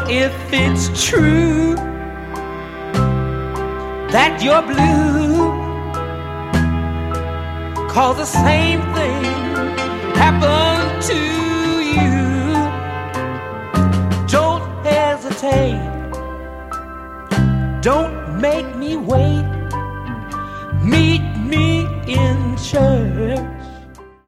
if it's true that you're blue, 'cause the same thing happened to you. Don't hesitate, don't make me wait. Meet me in church